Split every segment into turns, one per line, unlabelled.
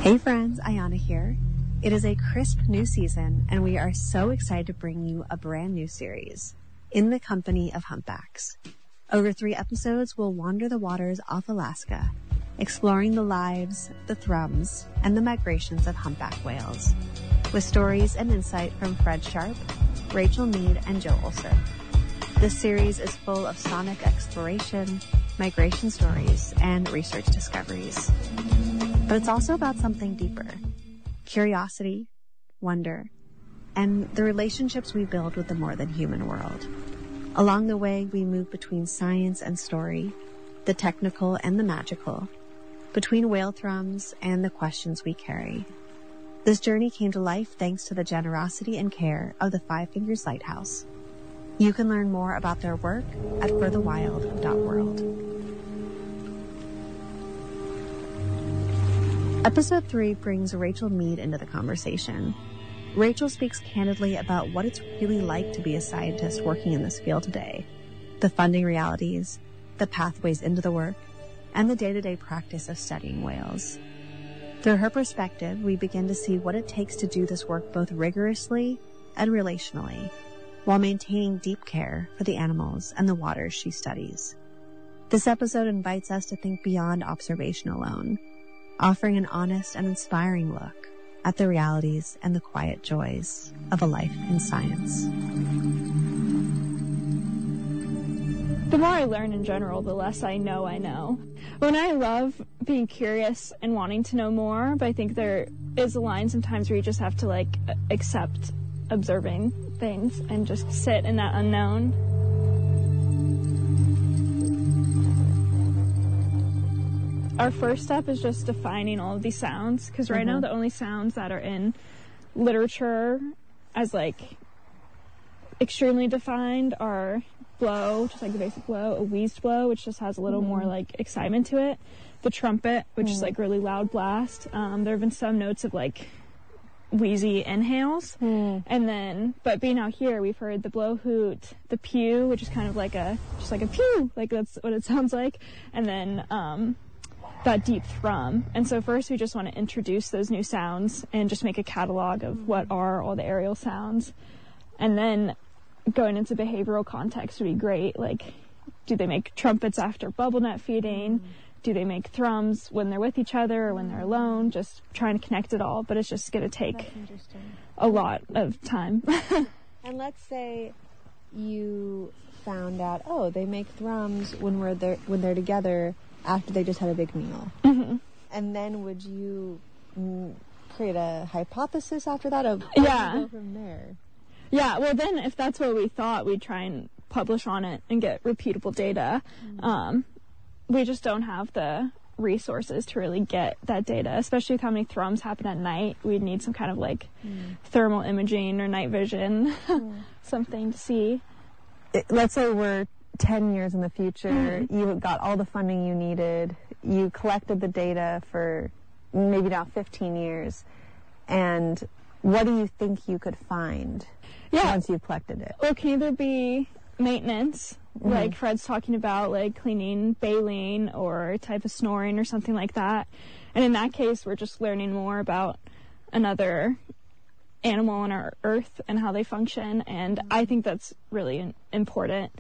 Hey friends, Ayana here. It is a crisp new season, and we are so excited to bring you a brand new series, In the Company of Humpbacks. Over 3 episodes, we'll wander the waters off Alaska, exploring the lives, the thrums, and the migrations of humpback whales, with stories and insight from Fred Sharp, Rachel Mead, and Joe Olson. This series is full of sonic exploration, migration stories, and research discoveries. But it's also about something deeper: curiosity, wonder, and the relationships we build with the more than human world. Along the way, we move between science and story, the technical and the magical, between whale thrums and the questions we carry. This journey came to life thanks to the generosity and care of the Five Fingers Lighthouse. You can learn more about their work at forthewild.world. Episode 3 brings Rachel Mead into the conversation. Rachel speaks candidly about what it's really like to be a scientist working in this field today, the funding realities, the pathways into the work, and the day-to-day practice of studying whales. Through her perspective, we begin to see what it takes to do this work both rigorously and relationally, while maintaining deep care for the animals and the waters she studies. This episode invites us to think beyond observation alone, offering an honest and inspiring look at the realities and the quiet joys of a life in science.
The more I learn in general, the less I know I know. When I love being curious and wanting to know more, but I think there is a line sometimes where you just have to accept observing things and just sit in that unknown. Our first step is just defining all of these sounds, because right now the only sounds that are in literature as extremely defined are blow, just like the basic blow, a wheezed blow, which just has a little more excitement to it, the trumpet, which is really loud blast. There have been some notes of wheezy inhales, and then, but being out here, we've heard the blow hoot, the pew, which is kind of just like a pew, that's what it sounds like, and then that deep thrum. And so first we just want to introduce those new sounds and just make a catalog of what are all the aerial sounds. And then going into behavioral context would be great. Do they make trumpets after bubble net feeding? Do they make thrums when they're with each other or when they're alone? Just trying to connect it all, but it's just going to take a lot of time.
And let's say you found out, they make thrums when they're together after they just had a big meal. And then would you create a hypothesis after that of where you go from there?
Yeah, well then if that's what we thought, we'd try and publish on it and get repeatable data. We just don't have the resources to really get that data, especially with how many thrums happen at night. We'd need some kind of thermal imaging or night vision, something to see.
Let's say we're 10 years in the future, you got all the funding you needed, you collected the data for maybe now 15 years, and what do you think you could find once you've collected it?
Well, it can either be maintenance, like Fred's talking about, cleaning baleen or a type of snoring or something like that. And in that case, we're just learning more about another animal on our Earth and how they function. And I think that's really important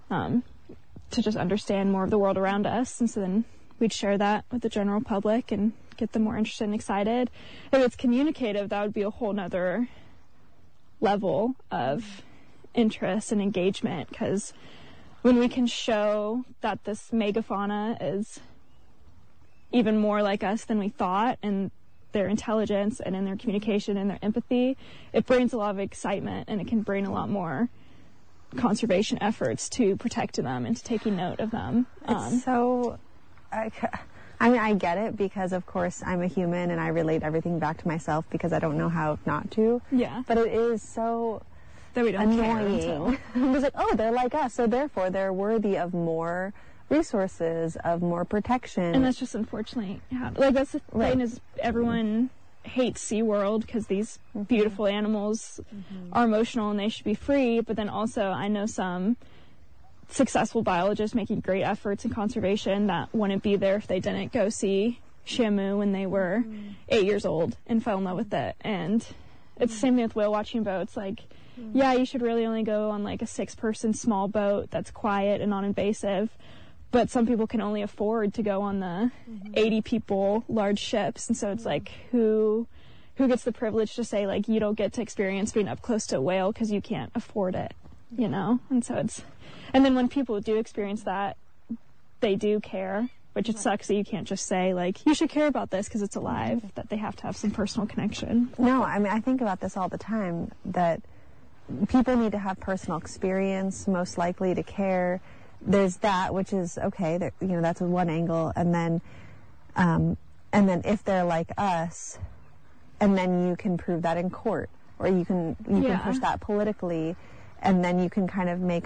to just understand more of the world around us. And so then we'd share that with the general public and get them more interested and excited. If it's communicative, that would be a whole nother level of interest and engagement, because when we can show that this megafauna is even more like us than we thought, and their intelligence and in their communication and their empathy, it brings a lot of excitement, and it can bring a lot more conservation efforts to protecting them and to taking note of them.
I get it, because of course I'm a human and I relate everything back to myself because I don't know how not to.
Yeah.
But it is so
that we don't
annoying. It's they're like us, so therefore they're worthy of more resources, of more protection.
And that's just unfortunately that's the thing, is everyone hates SeaWorld because these beautiful animals are emotional and they should be free, but then also I know some successful biologists making great efforts in conservation that wouldn't be there if they didn't go see Shamu when they were 8 years old and fell in love with it. And it's the same thing with whale watching boats. Like, yeah, you should really only go on like a 6-person small boat that's quiet and non-invasive. But some people can only afford to go on the 80 people large ships. And so it's like, who gets the privilege to say, like, you don't get to experience being up close to a whale because you can't afford it, you know? And so and then when people do experience that, they do care, which it sucks that you can't just say, like, you should care about this because it's alive, that they have to have some personal connection.
No, I mean, I think about this all the time, that people need to have personal experience, most likely to care. There's that, which is okay, that, you know, that's one angle, and then if they're like us, and then you can prove that in court, or you can push that politically, and then you can kind of make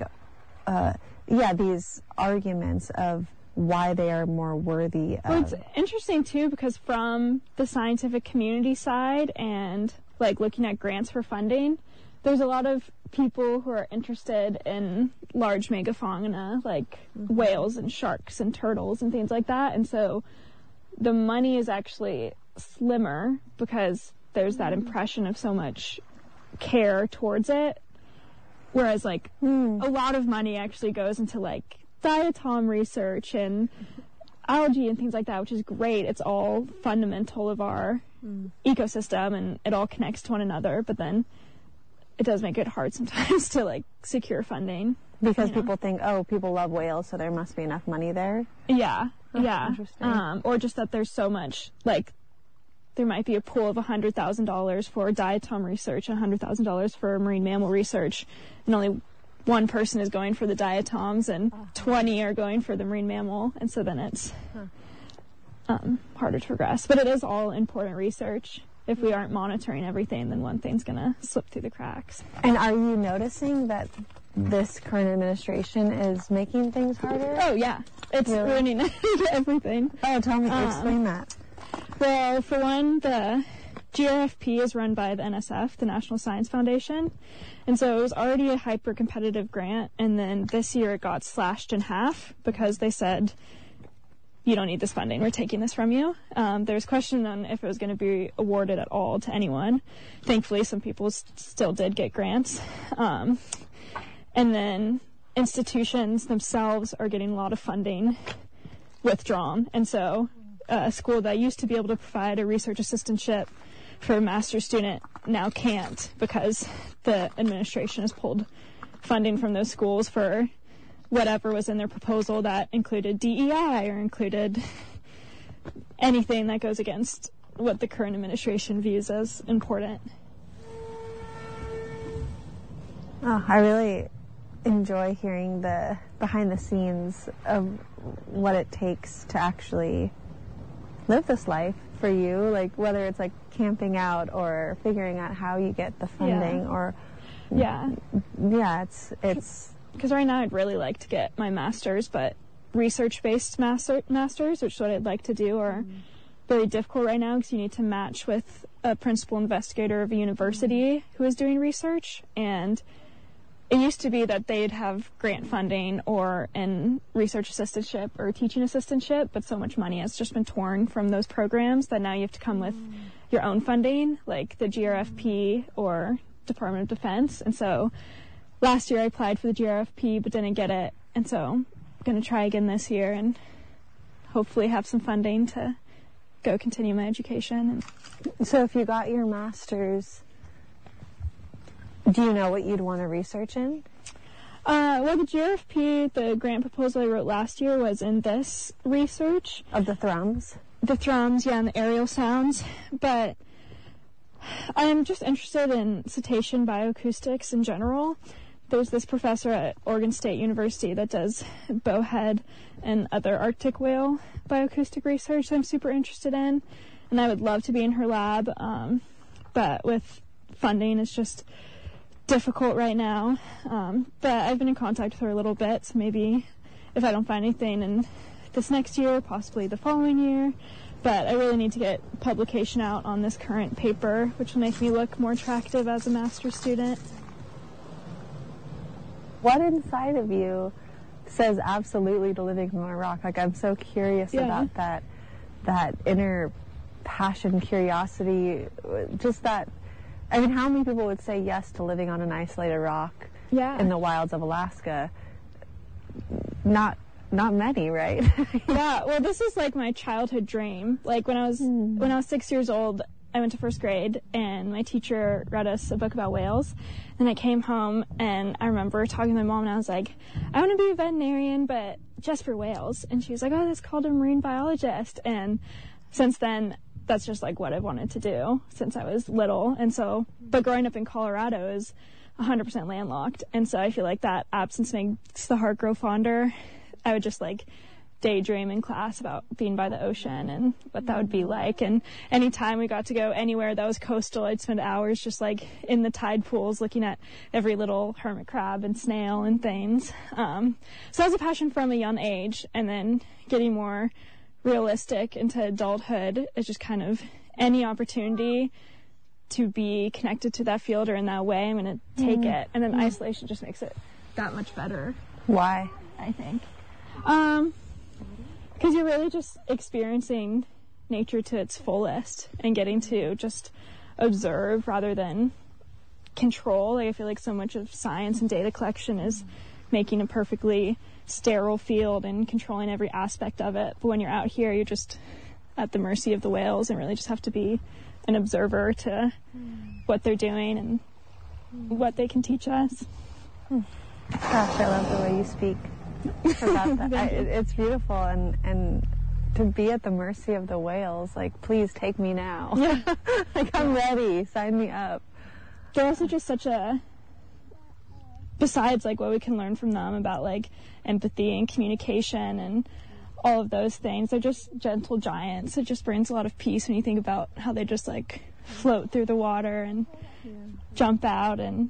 these arguments of why they are more worthy of.
Well, it's interesting too, because from the scientific community side and like looking at grants for funding, there's a lot of people who are interested in large megafauna like whales and sharks and turtles and things like that, and so the money is actually slimmer because there's that impression of so much care towards it, whereas like a lot of money actually goes into like diatom research and algae and things like that, which is great. It's all fundamental of our ecosystem and it all connects to one another, but then it does make it hard sometimes to like secure funding.
Because people think, oh, people love whales, so there must be enough money there.
Yeah, yeah.
Interesting.
Or just that there's so much, like, there might be a pool of $100,000 for diatom research, $100,000 for marine mammal research, and only one person is going for the diatoms, and 20 are going for the marine mammal, and so then it's harder to progress. But it is all important research. If we aren't monitoring everything, then one thing's going to slip through the cracks.
And are you noticing that this current administration is making things harder?
Oh, yeah. It's ruining everything.
Oh, tell me, explain that.
Well, for one, the GRFP is run by the NSF, the National Science Foundation, and so it was already a hyper-competitive grant, and then this year it got slashed in half because they said, you don't need this funding, we're taking this from you. There's question on if it was going to be awarded at all to anyone. Thankfully, some people still did get grants. And then institutions themselves are getting a lot of funding withdrawn. And so a school that used to be able to provide a research assistantship for a master's student now can't because the administration has pulled funding from those schools for whatever was in their proposal that included DEI or included anything that goes against what the current administration views as important.
Oh, I really enjoy hearing the behind the scenes of what it takes to actually live this life for you, like whether it's like camping out or figuring out how you get the funding or it's
because right now I'd really like to get my master's, but research-based masters, which is what I'd like to do, are very difficult right now because you need to match with a principal investigator of a university who is doing research. And it used to be that they'd have grant funding or an research assistantship or teaching assistantship, but so much money has just been torn from those programs that now you have to come with your own funding, like the GRFP or Department of Defense. And so last year I applied for the GRFP but didn't get it, and so I'm going to try again this year and hopefully have some funding to go continue my education.
So if you got your master's, do you know what you'd want to research in?
Well, the GRFP, the grant proposal I wrote last year, was in this research.
Of the thrums?
The thrums, yeah, and the aerial sounds. But I am just interested in cetacean bioacoustics in general. There's this professor at Oregon State University that does bowhead and other Arctic whale bioacoustic research that I'm super interested in. And I would love to be in her lab, but with funding, it's just difficult right now. But I've been in contact with her a little bit, so maybe if I don't find anything in this next year, possibly the following year. But I really need to get publication out on this current paper, which will make me look more attractive as a master's student.
What inside of you says absolutely to living on a rock? Like, I'm so curious about that. that inner passion, curiosity, just that. I mean, how many people would say yes to living on an isolated rock in the wilds of Alaska? Not many, right?
Yeah, well, this is like my childhood dream. Like when I was 6 years old, I went to first grade, and my teacher read us a book about whales. And I came home, and I remember talking to my mom, and I was like, I want to be a veterinarian, but just for whales. And she was like, oh, that's called a marine biologist. And since then, that's just like what I've wanted to do since I was little. And so, but growing up in Colorado is 100% landlocked. And so I feel like that absence makes the heart grow fonder. I would just like daydream in class about being by the ocean and what that would be like. And anytime we got to go anywhere that was coastal, I'd spend hours just like in the tide pools looking at every little hermit crab and snail and things. So that was a passion from a young age. And then getting more realistic into adulthood is just kind of any opportunity to be connected to that field or in that way, I'm going to take it. And then isolation just makes it that much better.
Why?
I think. Because you're really just experiencing nature to its fullest and getting to just observe rather than control. Like, I feel like so much of science and data collection is making a perfectly sterile field and controlling every aspect of it. But when you're out here, you're just at the mercy of the whales and really just have to be an observer to what they're doing and what they can teach us.
Gosh, I love the way you speak about that. It's beautiful, and to be at the mercy of the whales, like, please take me now. Yeah. Like, I'm ready. Sign me up.
They're also just such a, besides like what we can learn from them about like empathy and communication and all of those things, they're just gentle giants. It just brings a lot of peace when you think about how they just like float through the water and jump out, and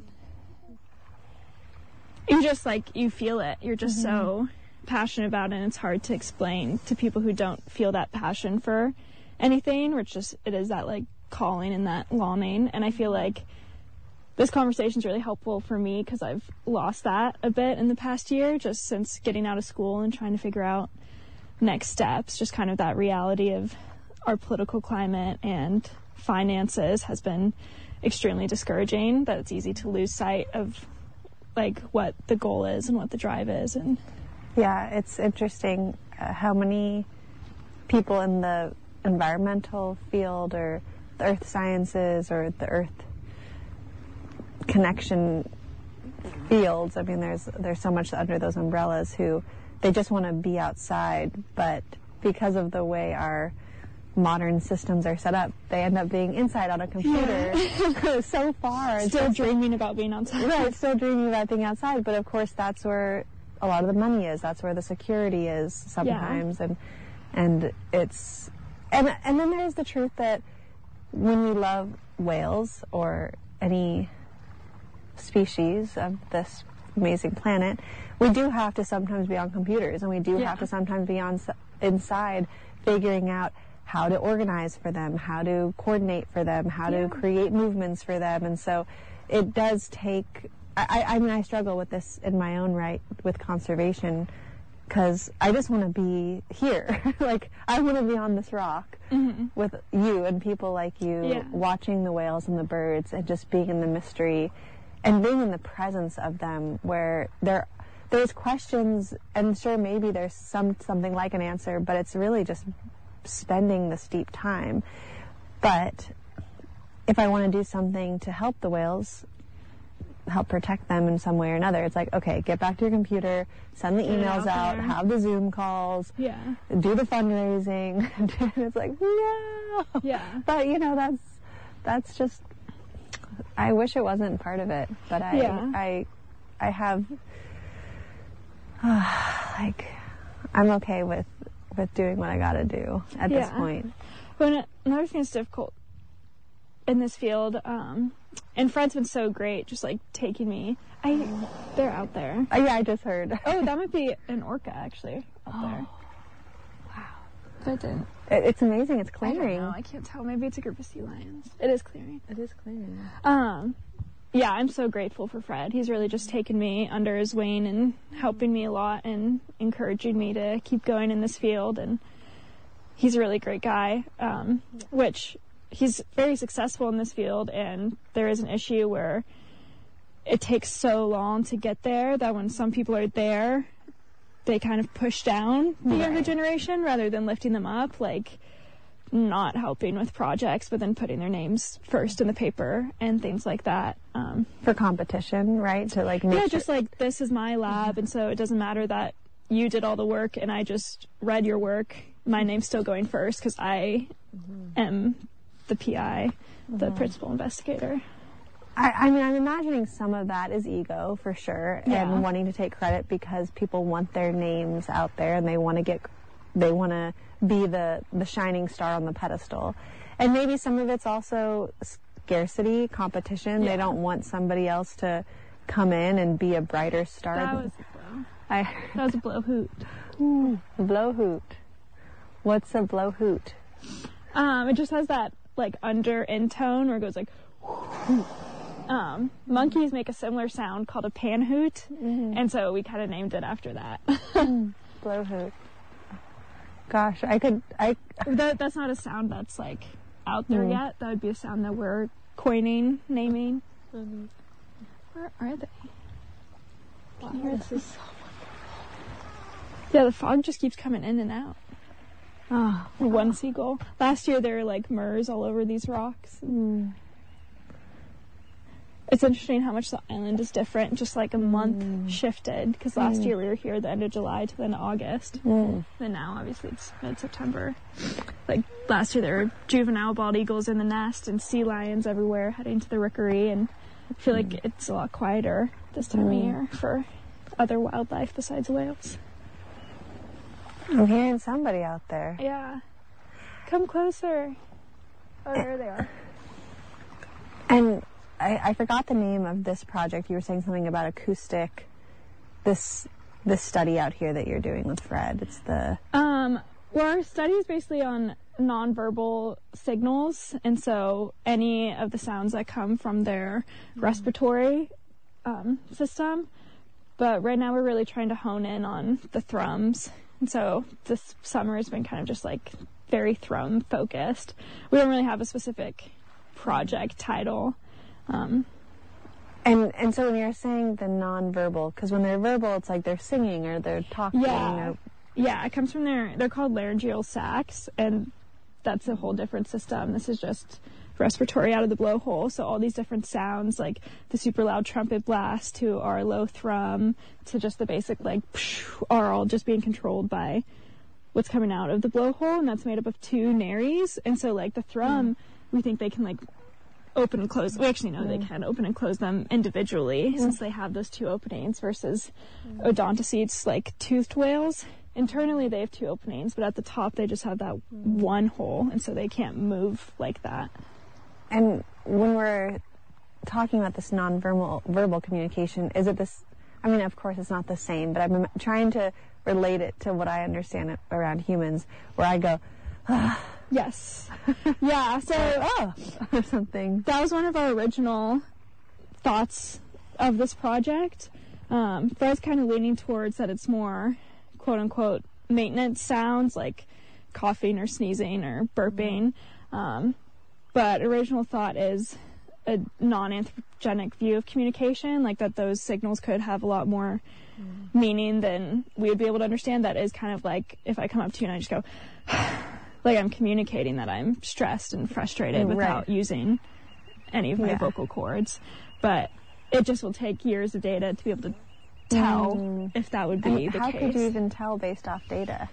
you just like, you feel it. You're just so passionate about it, and it's hard to explain to people who don't feel that passion for anything, or it is that like calling and that longing. And I feel like this conversation is really helpful for me because I've lost that a bit in the past year, just since getting out of school and trying to figure out next steps. Just kind of that reality of our political climate and finances has been extremely discouraging, that it's easy to lose sight of like what the goal is and what the drive is. And
yeah, it's interesting how many people in the environmental field or the earth sciences or the earth connection fields, I mean, there's so much under those umbrellas, who they just want to be outside, but because of the way our modern systems are set up, they end up being inside on a computer so far.
Still dreaming about being outside.
Right, still dreaming about being outside, but of course that's where a lot of the money is. That's where the security is sometimes. And it's, and then there's the truth that when we love whales or any species of this amazing planet, we do have to sometimes be on computers, and we do have to sometimes be inside figuring out how to organize for them, how to coordinate for them, how to create movements for them. And so it does take, I mean, I struggle with this in my own right with conservation, because I just want to be here. Like, I want to be on this rock with you and people like you, watching the whales and the birds and just being in the mystery and being in the presence of them, where there's questions, and sure, maybe there's something like an answer, but it's really just spending the steep time. But if I want to do something to help the whales, help protect them in some way or another, it's like, okay, get back to your computer, send the emails out, have the Zoom calls, do the fundraising. It's like, no. Yeah. But you know, that's just, I wish it wasn't part of it, but I have like, I'm okay with doing what I gotta do at this point.
But another thing that's difficult in this field, and Fred's been so great, just like taking me. They're out there.
I just heard.
Oh, that might be an orca actually out there. Wow, that didn't.
It's amazing. It's clearing.
I don't know. I can't tell. Maybe it's a group of sea lions. It is clearing.
It is clearing.
Yeah, I'm so grateful for Fred. He's really just taken me under his wing and helping me a lot and encouraging me to keep going in this field. And he's a really great guy, which he's very successful in this field, and there is an issue where it takes so long to get there that when some people are there, they kind of push down the younger generation rather than lifting them up, like not helping with projects, but then putting their names first in the paper and things like that.
For competition, right? To like make
just like, this is my lab, and so it doesn't matter that you did all the work and I just read your work. My name's still going first because I am the PI, the principal investigator.
I mean, I'm imagining some of that is ego for sure, and wanting to take credit because people want their names out there and they want to be the shining star on the pedestal. And maybe some of it's also scarcity, competition. They don't want somebody else to come in and be a brighter star.
That was a blow. That was a blow hoot.
Ooh, blow hoot. What's a blow hoot?
It just has that like under in tone where it goes like monkeys make a similar sound called a pan hoot, and so we kind of named it after that.
Blow hoot. Gosh,
that's not a sound that's like out there yet. That would be a sound that we're coining, naming. Where are they?
Wow, this is so
yeah, the fog just keeps coming in and out.
Oh,
one seagull. Last year there were like murres all over these rocks. It's interesting how much the island is different, just like a month shifted, because last year we were here the end of July to the end of August. And now obviously it's mid-September. Like last year there were juvenile bald eagles in the nest and sea lions everywhere heading to the rookery, and I feel like it's a lot quieter this time of year for other wildlife besides whales.
I'm hearing somebody out there.
Yeah. Come closer. Oh, there they are.
And I forgot the name of this project. You were saying something about acoustic. This study out here that you're doing with Fred. It's the
well, our study is basically on nonverbal signals, and so any of the sounds that come from their respiratory system. But right now we're really trying to hone in on the thrums, and so this summer has been kind of just like very thrum focused. We don't really have a specific project title.
And so when you're saying the nonverbal, because when they're verbal, it's like they're singing or they're talking.
Yeah, it comes from they're called laryngeal sacs, and that's a whole different system. This is just respiratory out of the blowhole. So all these different sounds, like the super loud trumpet blast to our low thrum to just the basic like psh, are all just being controlled by what's coming out of the blowhole, and that's made up of two nares. And so like the thrum, we think they can like open and close. We actually know they can open and close them individually since they have those two openings versus odontocetes like toothed whales. Internally they have two openings, but at the top they just have that one hole, and so they can't move like that.
And when we're talking about this non-verbal communication, is it this, I mean, of course it's not the same, but I'm trying to relate it to what I understand around humans, where I go,
yes. Yeah, so
or something.
That was one of our original thoughts of this project. Fred's kind of leaning towards that it's more quote-unquote maintenance sounds like coughing or sneezing or burping. But original thought is a non-anthropogenic view of communication, like that those signals could have a lot more meaning than we would be able to understand. That is kind of like if I come up to you and I just go, like I'm communicating that I'm stressed and frustrated without using any of my vocal cords. But it just will take years of data to be able to tell if that would be the case.
How could you even tell based off data?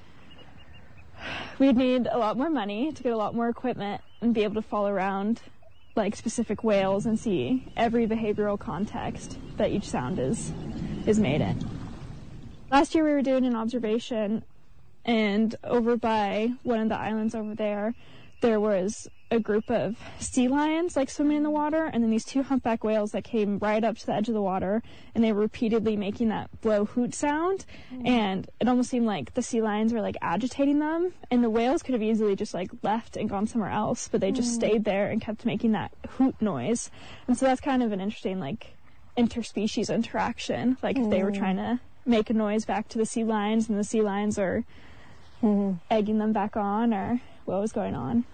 We'd need a lot more money to get a lot more equipment and be able to follow around like specific whales and see every behavioral context that each sound is made in. Last year we were doing an observation, and over by one of the islands over there was a group of sea lions like swimming in the water, and then these two humpback whales that came right up to the edge of the water, and they were repeatedly making that blow hoot sound, and it almost seemed like the sea lions were like agitating them, and the whales could have easily just like left and gone somewhere else, but they just stayed there and kept making that hoot noise. And so that's kind of an interesting like interspecies interaction, like if they were trying to make a noise back to the sea lions and the sea lions are egging them back on, or what was going on.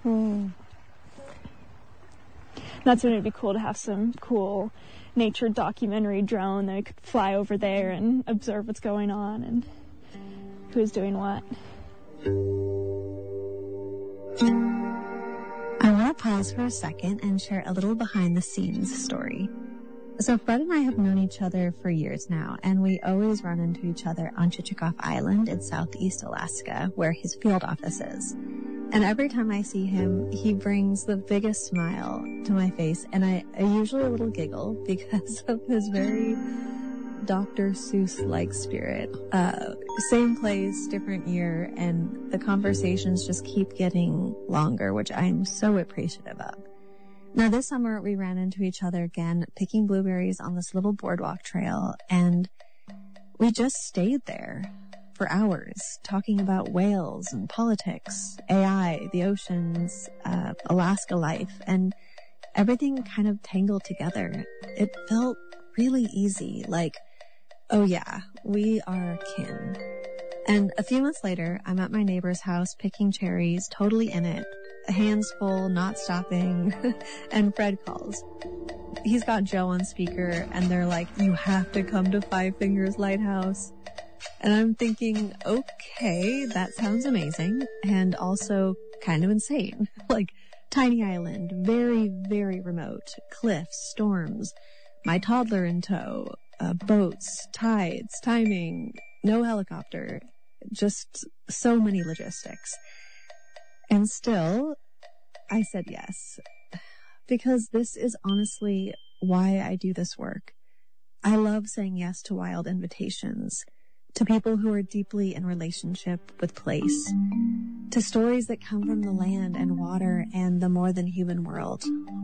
That's when it'd be cool to have some cool nature documentary drone that could fly over there and observe what's going on and who's doing what.
I want to pause for a second and share a little behind the scenes story. So Fred and I have known each other for years now, and we always run into each other on Chichagof Island in southeast Alaska, where his field office is. And every time I see him, he brings the biggest smile to my face, and I usually a little giggle because of his very Dr. Seuss-like spirit. Same place, different year, and the conversations just keep getting longer, which I'm so appreciative of. Now, this summer, we ran into each other again, picking blueberries on this little boardwalk trail, and we just stayed there for hours, talking about whales and politics, AI, the oceans, Alaska life, and everything kind of tangled together. It felt really easy, like, oh yeah, we are kin. And a few months later, I'm at my neighbor's house picking cherries, totally in it, hands full, not stopping, and Fred calls. He's got Joe on speaker, and they're like, you have to come to Five Fingers Lighthouse. And I'm thinking, okay, that sounds amazing, and also kind of insane. Like, tiny island, very, very remote, cliffs, storms, my toddler in tow, boats, tides, timing, no helicopter, just so many logistics. And still, I said yes, because this is honestly why I do this work. I love saying yes to wild invitations, to people who are deeply in relationship with place, to stories that come from the land and water and the more than human world.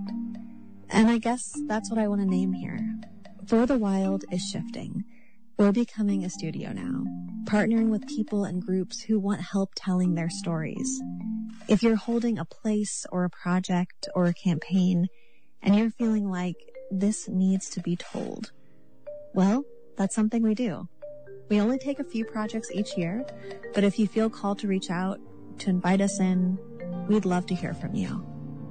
And I guess that's what I want to name here. For the Wild is shifting. We're becoming a studio now, partnering with people and groups who want help telling their stories. If you're holding a place or a project or a campaign and you're feeling like this needs to be told, well, that's something we do. We only take a few projects each year, but if you feel called to reach out, to invite us in, we'd love to hear from you.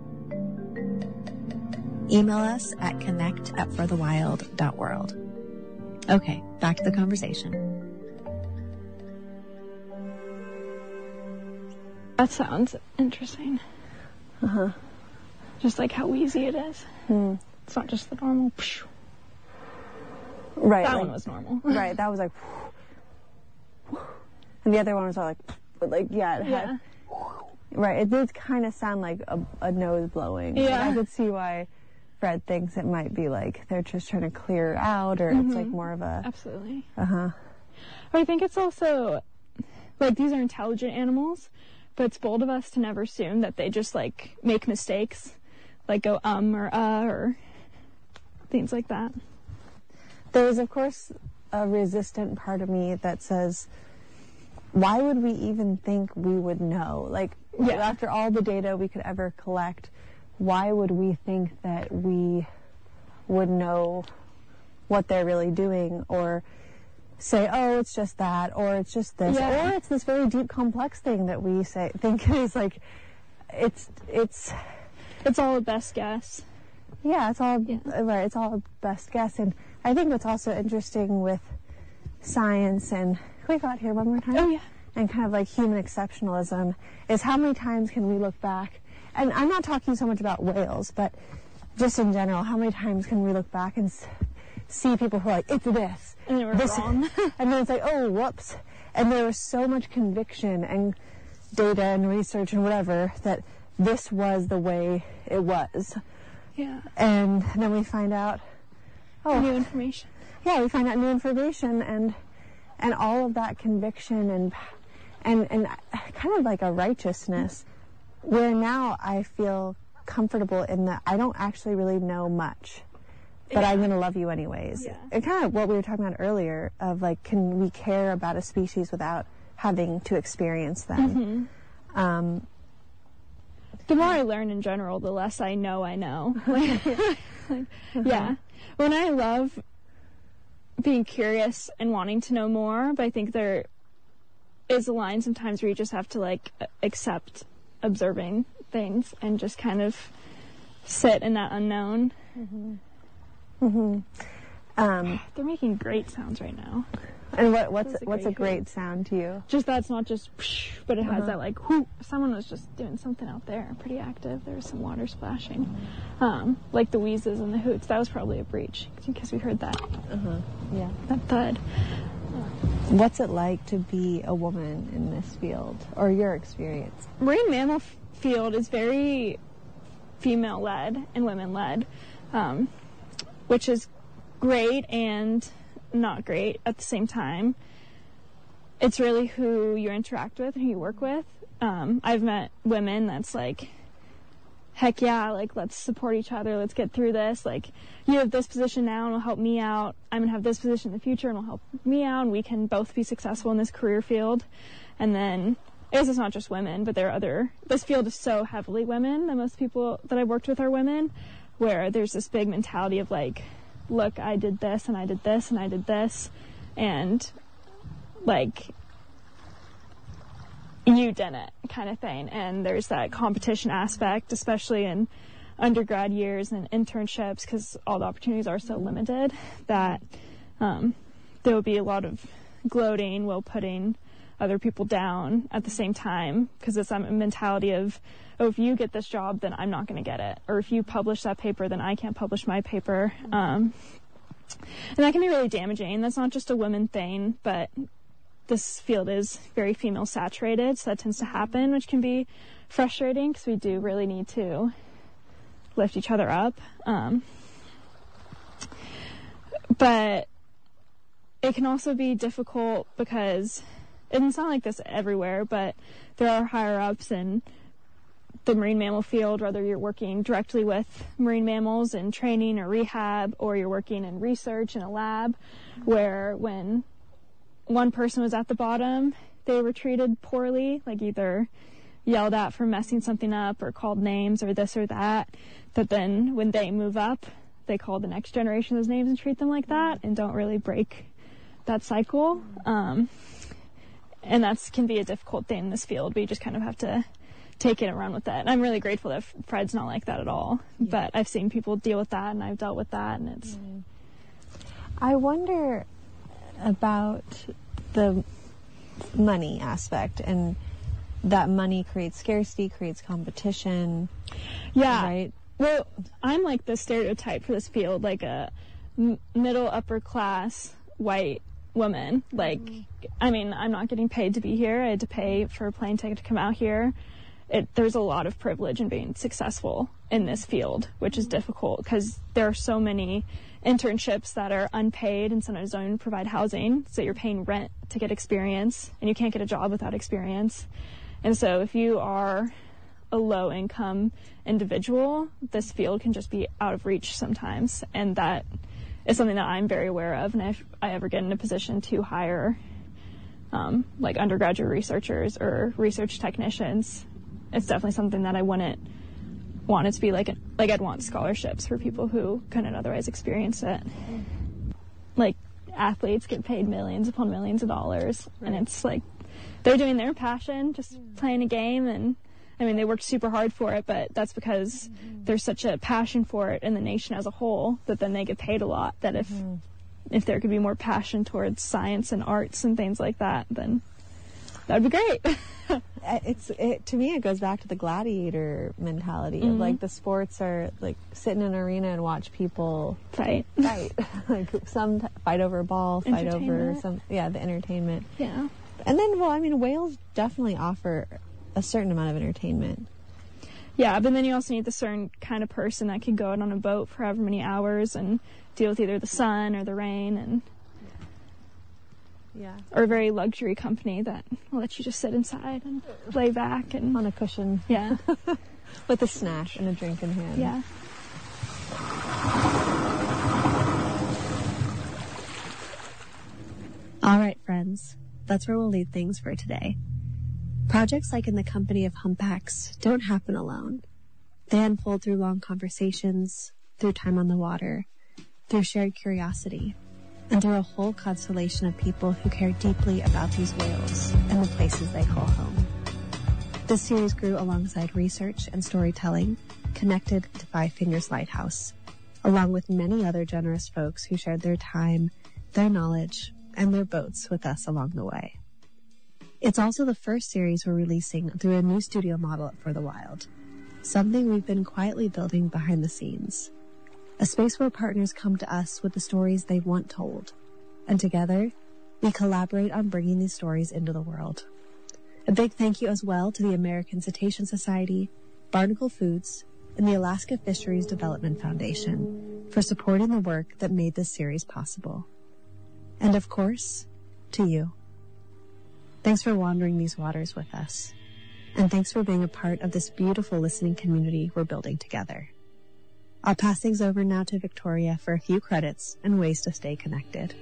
Email us at connect@forthewild.world. Okay, back to the conversation.
That sounds interesting. Just like how easy it is. It's not just the normal.
Right.
That one was normal.
Right, that was like, and the other one was all like, but like, yeah, it had, right, it did kind of sound like a nose blowing.
Yeah.
Like, I could see why Fred thinks it might be like they're just trying to clear out, or it's like more of a...
Absolutely.
Or
I think it's also, like, these are intelligent animals, but it's bold of us to never assume that they just, like, make mistakes, like go or things like that.
There is, of course, a resistant part of me that says, why would we even think we would know? Like, after all the data we could ever collect, why would we think that we would know what they're really doing, or say, oh, it's just that, or it's just this, or it's this very deep, complex thing that we think is like, it's
all a best guess.
Yeah, it's all right. It's all a best guess, and I think what's also interesting with science, and can we go out here one more time?
Oh yeah.
And kind of like human exceptionalism is how many times can we look back? And I'm not talking so much about whales, but just in general, how many times can we look back and see people who are like, it's this.
And they were wrong.
And then it's like, oh, whoops. And there was so much conviction and data and research and whatever that this was the way it was.
Yeah.
And then we find out,
new information.
Yeah, we find out new information, and all of that conviction and kind of like a righteousness, where now I feel comfortable in that I don't actually really know much, but I'm going to love you anyways.
Yeah.
And kind of what we were talking about earlier of like, can we care about a species without having to experience them?
The more I learn in general, the less I know I know. Yeah. When I love being curious and wanting to know more, but I think it's is a line sometimes where you just have to like accept observing things and just kind of sit in that unknown. They're making great sounds right now.
And what's a great sound to you?
Just that's not just, but it has that like, whoo. Someone was just doing something out there, pretty active. There was some water splashing, like the wheezes and the hoots. That was probably a breach because we heard that.
Yeah.
That thud.
What's it like to be a woman in this field, or your experience?
Marine mammal field is very female-led and women-led, which is great and not great at the same time. It's really who you interact with and who you work with. I've met women that's like, heck yeah, like let's support each other, let's get through this, like you have this position now and will help me out, I'm gonna have this position in the future and will help me out, and we can both be successful in this career field. And then it's not just women, but this field is so heavily women that most people that I've worked with are women, where there's this big mentality of like, look, I did this and I did this and I did this, and like you didn't kind of thing. And there's that competition aspect, especially in undergrad years and internships, because all the opportunities are so limited, that there will be a lot of gloating while putting other people down at the same time, because it's a mentality of, oh, if you get this job, then I'm not going to get it. Or if you publish that paper, then I can't publish my paper. And that can be really damaging. That's not just a women thing, but this field is very female saturated, so that tends to happen, which can be frustrating because we do really need to lift each other up. But it can also be difficult because it's not like this everywhere, but there are higher ups in the marine mammal field, whether you're working directly with marine mammals in training or rehab, or you're working in research in a lab, where when one person was at the bottom, they were treated poorly, like either yelled at for messing something up or called names or this or that, that then when they move up, they call the next generation those names and treat them like that and don't really break that cycle. And that can be a difficult thing in this field, but you just kind of have to take it and run with it. And I'm really grateful that Fred's not like that at all. Yeah. But I've seen people deal with that, and I've dealt with that, and it's...
I wonder about the money aspect, and that money creates scarcity, creates competition.
Yeah.
Right?
Well, I'm like the stereotype for this field, like a middle upper class white woman. Like, I mean, I'm not getting paid to be here. I had to pay for a plane ticket to come out here. There's a lot of privilege in being successful in this field, which is difficult because there are so many internships that are unpaid and sometimes don't even provide housing, so you're paying rent to get experience, and you can't get a job without experience. And so if you are a low-income individual, this field can just be out of reach sometimes, and that is something that I'm very aware of. And if I ever get in a position to hire like undergraduate researchers or research technicians, it's definitely something that I wouldn't want it to be like I'd want scholarships for people who couldn't otherwise experience it. Like, athletes get paid millions upon millions of dollars, and it's like they're doing their passion, just playing a game, and I mean, they worked super hard for it, but that's because there's such a passion for it in the nation as a whole that then they get paid a lot. That if there could be more passion towards science and arts and things like that, then that would be great.
To me, it goes back to the gladiator mentality of like the sports are like sit in an arena and watch people
fight.
Like some fight over a ball, fight over the entertainment.
Yeah.
And then, well, I mean, whales definitely offer a certain amount of entertainment.
Yeah, but then you also need the certain kind of person that can go out on a boat for however many hours and deal with either the sun or the rain, and or a very luxury company that will let you just sit inside and lay back and
on a cushion.
Yeah.
With a snack and a drink in hand.
Yeah.
All right, friends. That's where we'll leave things for today. Projects like In the Company of Humpbacks don't happen alone. They unfold through long conversations, through time on the water, through shared curiosity. and through a whole constellation of people who care deeply about these whales and the places they call home. This series grew alongside research and storytelling connected to Five Fingers Lighthouse, along with many other generous folks who shared their time, their knowledge, and their boats with us along the way. It's also the first series we're releasing through a new studio model at For the Wild, something we've been quietly building behind the scenes. A space where partners come to us with the stories they want told, and together, we collaborate on bringing these stories into the world. A big thank you as well to the American Cetacean Society, Barnacle Foods, and the Alaska Fisheries Development Foundation for supporting the work that made this series possible. And of course, to you. Thanks for wandering these waters with us. And thanks for being a part of this beautiful listening community we're building together. I'll pass things over now to Victoria for a few credits and ways to stay connected.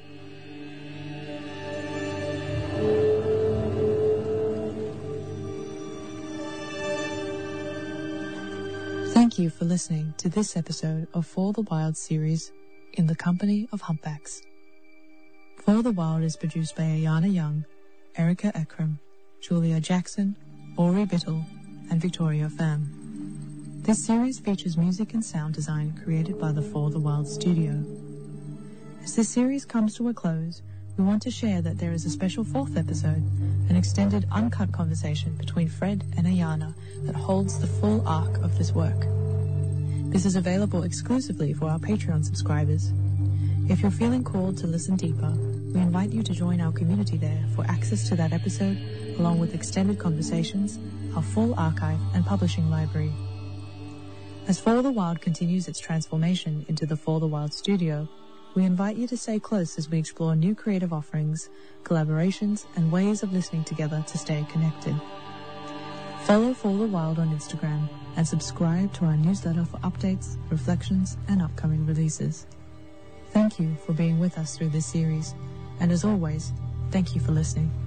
Thank you for listening to this episode of For the Wild series in the company of Humpbacks. For the Wild is produced by Ayana Young, Erica Ekram, Julia Jackson, Ori Bittle, and Victoria Pham. This series features music and sound design created by the For the Wild studio. As this series comes to a close, we want to share that there is a special fourth episode, an extended uncut conversation between Fred and Ayana that holds the full arc of this work. This is available exclusively for our Patreon subscribers. If you're feeling called to listen deeper, we invite you to join our community there for access to that episode, along with extended conversations, our full archive, and publishing library. As For the Wild continues its transformation into the For the Wild studio, we invite you to stay close as we explore new creative offerings, collaborations, and ways of listening together to stay connected. Follow For the Wild on Instagram and subscribe to our newsletter for updates, reflections, and upcoming releases. Thank you for being with us through this series, and as always, thank you for listening.